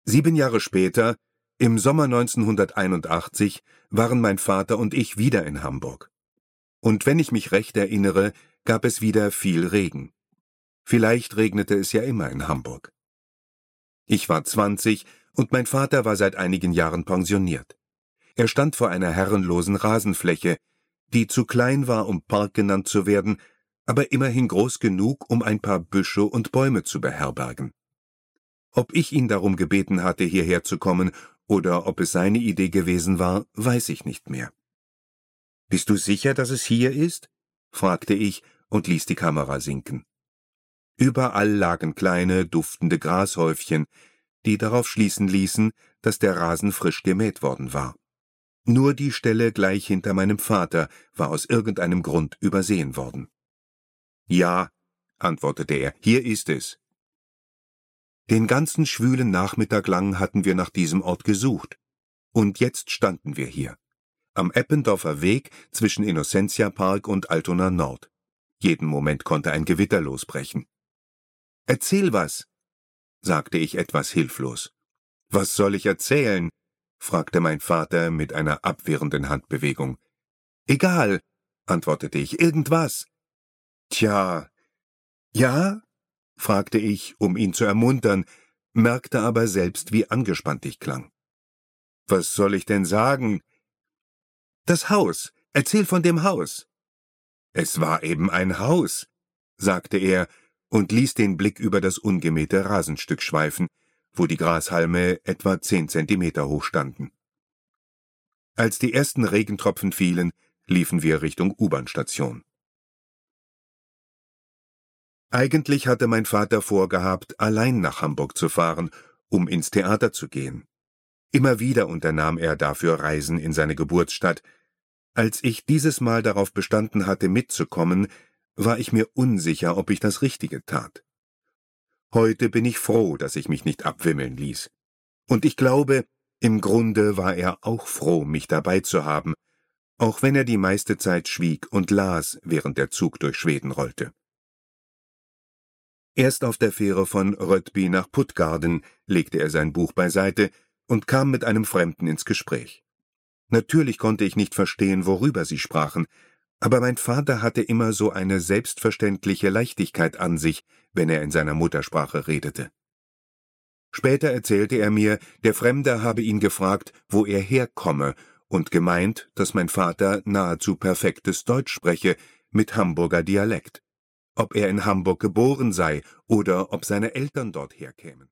7 Jahre später, im Sommer 1981, waren mein Vater und ich wieder in Hamburg. Und wenn ich mich recht erinnere, gab es wieder viel Regen. Vielleicht regnete es ja immer in Hamburg. Ich war 20 und mein Vater war seit einigen Jahren pensioniert. Er stand vor einer herrenlosen Rasenfläche, die zu klein war, um Park genannt zu werden, aber immerhin groß genug, um ein paar Büsche und Bäume zu beherbergen. Ob ich ihn darum gebeten hatte, hierher zu kommen, oder ob es seine Idee gewesen war, weiß ich nicht mehr. »Bist du sicher, dass es hier ist?« fragte ich und ließ die Kamera sinken. Überall lagen kleine, duftende Grashäufchen, die darauf schließen ließen, dass der Rasen frisch gemäht worden war. Nur die Stelle gleich hinter meinem Vater war aus irgendeinem Grund übersehen worden. »Ja«, antwortete er, »hier ist es.« Den ganzen schwülen Nachmittag lang hatten wir nach diesem Ort gesucht. Und jetzt standen wir hier. Am Eppendorfer Weg zwischen Innocentia-Park und Altona Nord. Jeden Moment konnte ein Gewitter losbrechen. »Erzähl was«, sagte ich etwas hilflos. »Was soll ich erzählen?« fragte mein Vater mit einer abwehrenden Handbewegung. »Egal«, antwortete ich, »irgendwas.« »Tja, ja?« fragte ich, um ihn zu ermuntern, merkte aber selbst, wie angespannt ich klang. »Was soll ich denn sagen?« »Das Haus. Erzähl von dem Haus.« »Es war eben ein Haus«, sagte er und ließ den Blick über das ungemähte Rasenstück schweifen, wo die Grashalme etwa 10 Zentimeter hoch standen. Als die ersten Regentropfen fielen, liefen wir Richtung U-Bahn-Station. Eigentlich hatte mein Vater vorgehabt, allein nach Hamburg zu fahren, um ins Theater zu gehen. Immer wieder unternahm er dafür Reisen in seine Geburtsstadt. Als ich dieses Mal darauf bestanden hatte, mitzukommen, war ich mir unsicher, ob ich das Richtige tat. Heute bin ich froh, dass ich mich nicht abwimmeln ließ. Und ich glaube, im Grunde war er auch froh, mich dabei zu haben, auch wenn er die meiste Zeit schwieg und las, während der Zug durch Schweden rollte. Erst auf der Fähre von Rödby nach Puttgarden legte er sein Buch beiseite und kam mit einem Fremden ins Gespräch. Natürlich konnte ich nicht verstehen, worüber sie sprachen, aber mein Vater hatte immer so eine selbstverständliche Leichtigkeit an sich, wenn er in seiner Muttersprache redete. Später erzählte er mir, der Fremde habe ihn gefragt, wo er herkomme, und gemeint, dass mein Vater nahezu perfektes Deutsch spreche, mit Hamburger Dialekt. Ob er in Hamburg geboren sei oder ob seine Eltern dort herkämen.